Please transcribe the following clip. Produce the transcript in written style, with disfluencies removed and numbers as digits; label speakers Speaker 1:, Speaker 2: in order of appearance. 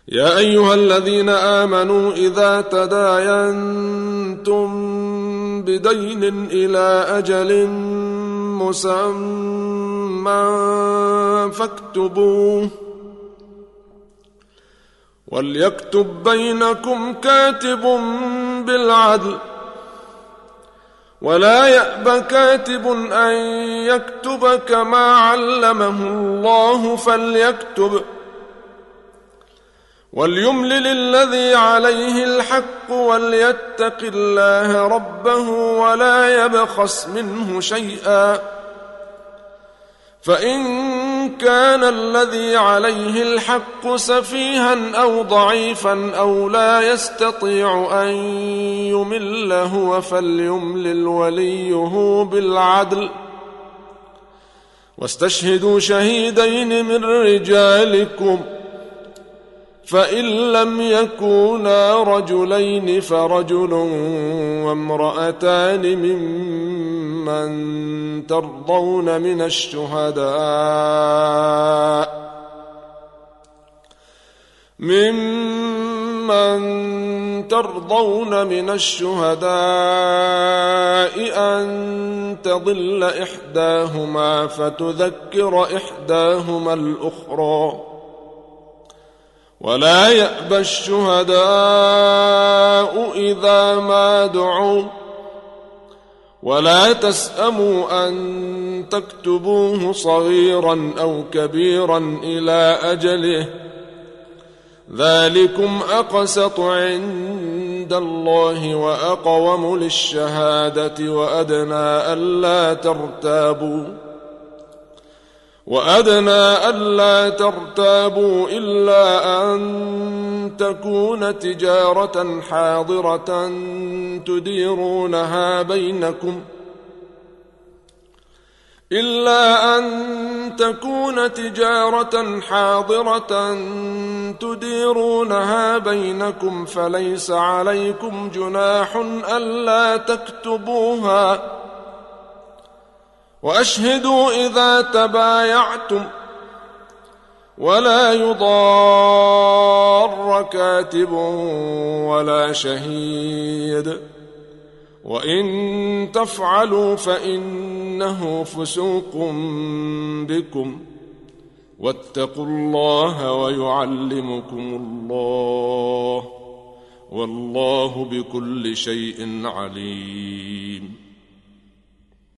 Speaker 1: يا أيها الذين آمنوا إذا تداينتم بدين إلى أجل مسمى فاكتبوه، وليكتب بينكم كاتب بالعدل، ولا يأب كاتب أن يكتب كما علمه الله فليكتب، وليملل الذي عليه الحق وليتق الله ربه ولا يبخس منه شيئا، فإن كان الذي عليه الحق سفيها أو ضعيفا أو لا يستطيع أن يمل هو فليملل وليه بالعدل، واستشهدوا شهيدين من رجالكم، فإن لم يكونا رجلين فرجل وامرأتان ممن ترضون من الشهداء أن تضل إحداهما فتذكر إحداهما الأخرى، ولا يأبى الشهداء إذا ما دعوا، ولا تسأموا أن تكتبوه صغيرا أو كبيرا إلى أجله، ذلكم أقسط عند الله وأقوم للشهادة وأدنى ألا ترتابوا إلا أن تكون تجارة حاضرة تديرونها بينكم فليس عليكم جناح ألا تكتبوها، وأشهدوا إذا تبايعتم، ولا يضار كاتب ولا شهيد، وإن تفعلوا فإنه فسوق بكم، واتقوا الله ويعلمكم الله، والله بكل شيء عليم.